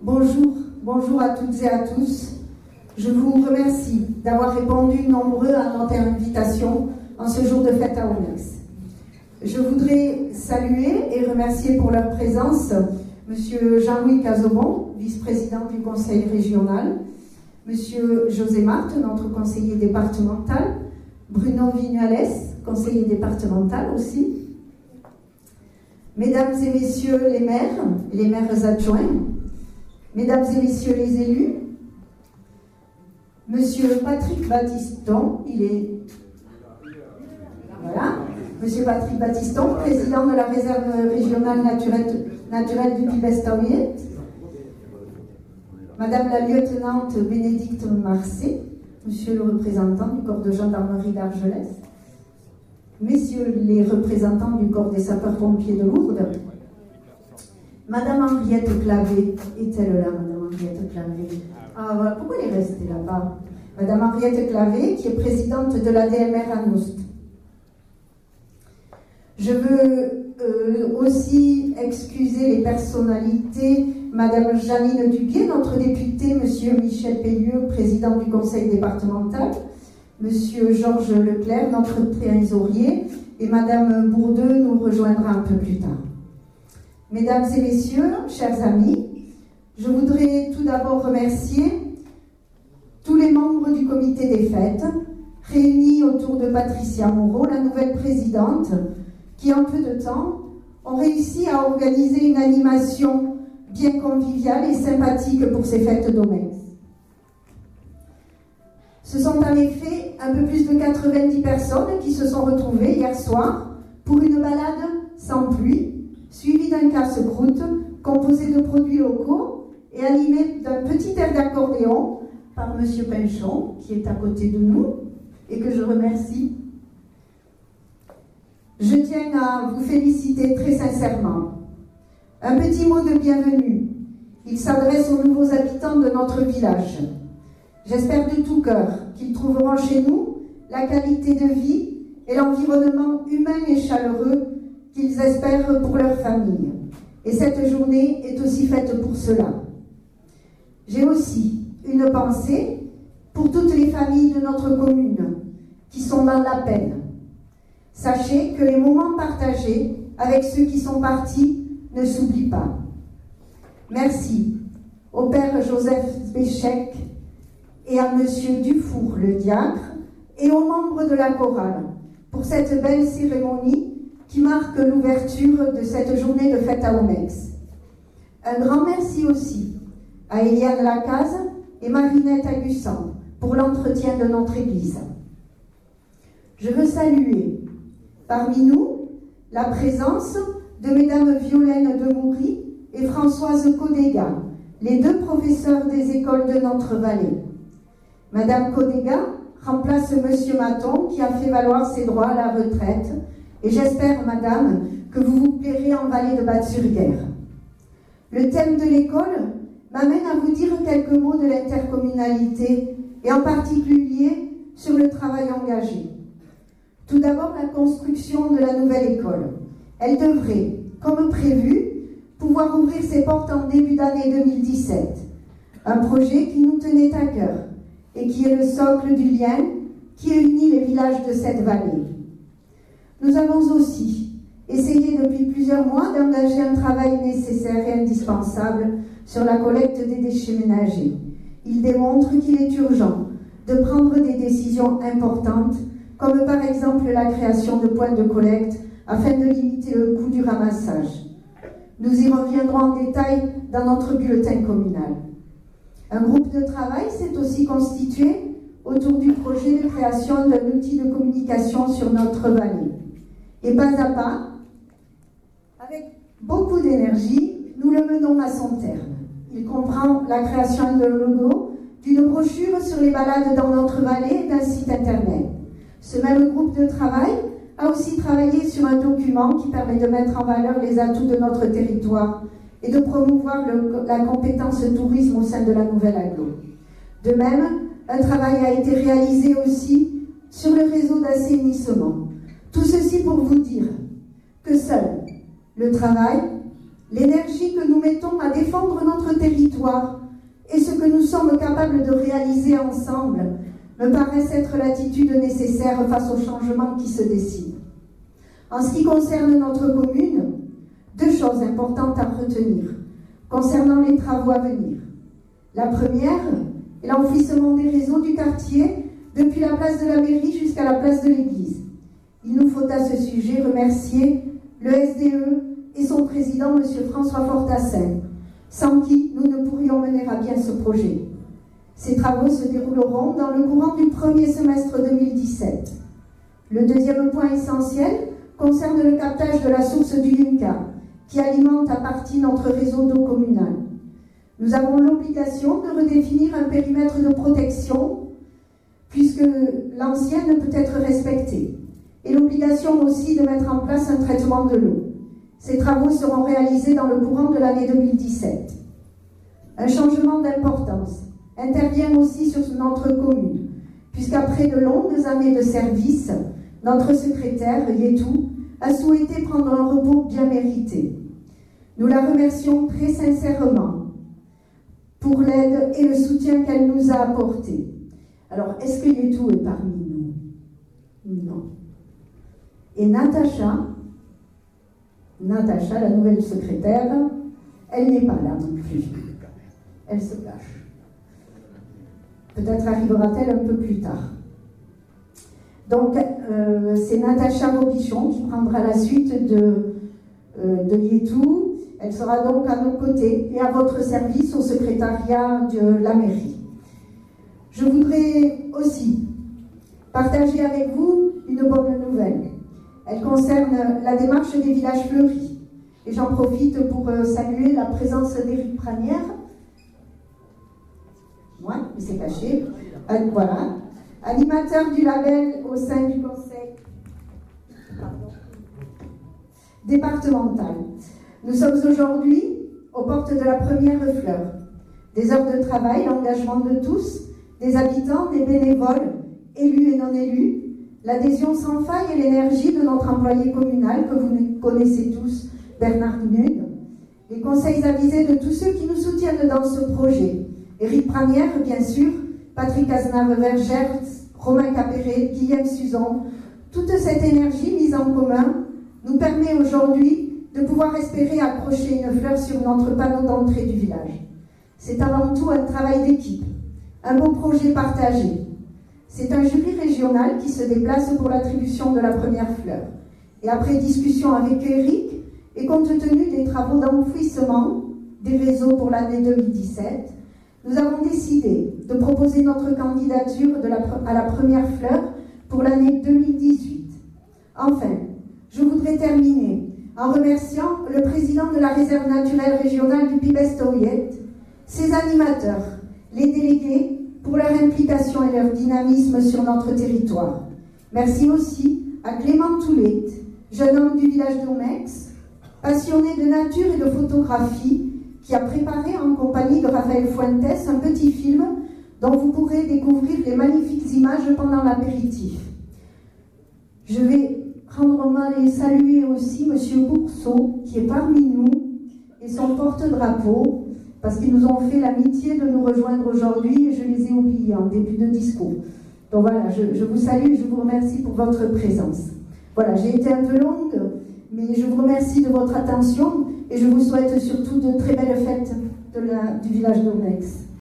Bonjour à toutes et à tous. Je vous remercie d'avoir répondu nombreux à notre invitation en ce jour de fête à Omex. Je voudrais saluer et remercier pour leur présence Monsieur Jean-Louis Cazobon, vice-président du conseil régional, Monsieur José Marthe, notre conseiller départemental, Bruno Vignales, conseiller départemental aussi, Mesdames et Messieurs les maires adjoints, Mesdames et Messieurs les élus, Monsieur Patrick Battiston, Monsieur Patrick Battiston, président de la réserve régionale naturelle du Pibestaouiet, Madame la lieutenante Bénédicte Marcet, Monsieur le représentant du corps de gendarmerie d'Argelès, Messieurs les représentants du corps des sapeurs-pompiers de Lourdes, Madame Henriette Clavé, est-elle là, Madame Henriette Clavé? Ah voilà, pourquoi elle est restée là-bas? Madame Henriette Clavé, qui est présidente de l'ADMR à Noust. Je veux aussi excuser les personnalités, Madame Janine Duguet, notre député, Monsieur Michel Pellieu, président du conseil départemental, Monsieur Georges Leclerc, notre trésorier, et Madame Bourdeux nous rejoindra un peu plus tard. Mesdames et Messieurs, chers amis, je voudrais tout d'abord remercier tous les membres du comité des fêtes, réunis autour de Patricia Moreau, la nouvelle présidente, qui en peu de temps ont réussi à organiser une animation bien conviviale et sympathique pour ces fêtes d'Omex. Ce sont en effet un peu plus de 90 personnes qui se sont retrouvées hier soir pour une balade sans pluie, suivie d'un casse-croûte composé de produits locaux et animé d'un petit air d'accordéon par Monsieur Pinchon, qui est à côté de nous et que je remercie. Je tiens à vous féliciter très sincèrement. Un petit mot de bienvenue. Il s'adresse aux nouveaux habitants de notre village. J'espère de tout cœur qu'ils trouveront chez nous la qualité de vie et l'environnement humain et chaleureux qu'ils espèrent pour leur famille. Et cette journée est aussi faite pour cela. J'ai aussi une pensée pour toutes les familles de notre commune qui sont dans la peine. Sachez que les moments partagés avec ceux qui sont partis ne s'oublient pas. Merci au Père Joseph Béchec et à Monsieur Dufour, le diacre, et aux membres de la chorale pour cette belle cérémonie qui marque l'ouverture de cette journée de fête à Omex. Un grand merci aussi à Eliane Lacaze et Marinette Agussan pour l'entretien de notre église. Je veux saluer parmi nous la présence de Mesdames Violaine Demoury et Françoise Codega, les deux professeurs des écoles de notre vallée. Madame Codega remplace Monsieur Maton qui a fait valoir ses droits à la retraite et j'espère, Madame, que vous vous plairez en vallée de Batte-sur-Guerre. Le thème de l'école m'amène à vous dire quelques mots de l'intercommunalité et en particulier sur le travail engagé. Tout d'abord, la construction de la nouvelle école. Elle devrait, comme prévu, pouvoir ouvrir ses portes en début d'année 2017. Un projet qui nous tenait à cœur et qui est le socle du lien qui unit les villages de cette vallée. Nous avons aussi essayé depuis plusieurs mois d'engager un travail nécessaire et indispensable sur la collecte des déchets ménagers. Il démontre qu'il est urgent de prendre des décisions importantes, comme par exemple la création de points de collecte afin de limiter le coût du ramassage. Nous y reviendrons en détail dans notre bulletin communal. Un groupe de travail s'est aussi constitué autour du projet de création d'un outil de communication sur notre vallée. Et pas à pas, avec beaucoup d'énergie, nous le menons à son terme. Il comprend la création d'un logo, d'une brochure sur les balades dans notre vallée et d'un site internet. Ce même groupe de travail a aussi travaillé sur un document qui permet de mettre en valeur les atouts de notre territoire et de promouvoir la compétence tourisme au sein de la nouvelle agglo. De même, un travail a été réalisé aussi sur le réseau d'assainissement. Tout ceci pour vous dire que seul le travail, l'énergie que nous mettons à défendre notre territoire, espoir et ce que nous sommes capables de réaliser ensemble me paraissent être l'attitude nécessaire face aux changements qui se dessinent. En ce qui concerne notre commune, 2 choses importantes à retenir concernant les travaux à venir. La première est l'enfouissement des réseaux du quartier depuis la place de la mairie jusqu'à la place de l'église. Il nous faut à ce sujet remercier le SDE et son président, M. François Fortassin, sans qui nous ne pourrions mener à bien ce projet. Ces travaux se dérouleront dans le courant du premier semestre 2017. Le deuxième point essentiel concerne le captage de la source du Yunka, qui alimente à partie notre réseau d'eau communal. Nous avons l'obligation de redéfinir un périmètre de protection, puisque l'ancien ne peut être respecté, et l'obligation aussi de mettre en place un traitement de l'eau. Ces travaux seront réalisés dans le courant de l'année 2017. Un changement d'importance intervient aussi sur notre commune, puisqu'après de longues années de service, notre secrétaire, Yetou, a souhaité prendre un repos bien mérité. Nous la remercions très sincèrement pour l'aide et le soutien qu'elle nous a apporté. Alors, est-ce que Yetou est parmi nous? Non. Et Natacha, la nouvelle secrétaire, elle n'est pas là non plus. Elle se cache. Peut-être arrivera-t-elle un peu plus tard. Donc, c'est Natacha Robichon qui prendra la suite de Yetou. Elle sera donc à nos côtés et à votre service au secrétariat de la mairie. Je voudrais aussi partager avec vous une bonne nouvelle. Elle concerne la démarche des villages fleuris. Et j'en profite pour saluer la présence d'Éric Pranière. Moi, il s'est caché. Voilà. Animateur du label au sein du conseil départemental. Nous sommes aujourd'hui aux portes de la première fleur. Des heures de travail, l'engagement de tous, des habitants, des bénévoles, élus et non élus, l'adhésion sans faille et l'énergie de notre employé communal que vous connaissez tous, Bernard Nude, les conseils avisés de tous ceux qui nous soutiennent dans ce projet, Éric Pranière, bien sûr, Patrick Cazenave-Vergert, Romain Capéret, Guillaume Suzon. Toute cette énergie mise en commun nous permet aujourd'hui de pouvoir espérer accrocher une fleur sur notre panneau d'entrée du village. C'est avant tout un travail d'équipe, un beau projet partagé. C'est un jury régional qui se déplace pour l'attribution de la première fleur. Et après discussion avec Éric, et compte tenu des travaux d'enfouissement des réseaux pour l'année 2017, nous avons décidé de proposer notre candidature à la première fleur pour l'année 2018. Enfin, je voudrais terminer en remerciant le président de la réserve naturelle régionale du Pibes-Taouyet, ses animateurs, les délégués, pour leur implication et leur dynamisme sur notre territoire. Merci aussi à Clément Toulet, jeune homme du village d'Omex, passionné de nature et de photographie, qui a préparé en compagnie de Raphaël Fuentes un petit film dont vous pourrez découvrir les magnifiques images pendant l'apéritif. Je vais rendre hommage et saluer aussi M. Bourseau, qui est parmi nous, et son porte-drapeau, parce qu'ils nous ont fait l'amitié de nous rejoindre aujourd'hui, et je les ai oubliés en début de discours. Donc voilà, je vous salue et je vous remercie pour votre présence. Voilà, j'ai été un peu longue, mais je vous remercie de votre attention et je vous souhaite surtout de très belles fêtes du village d'Omex.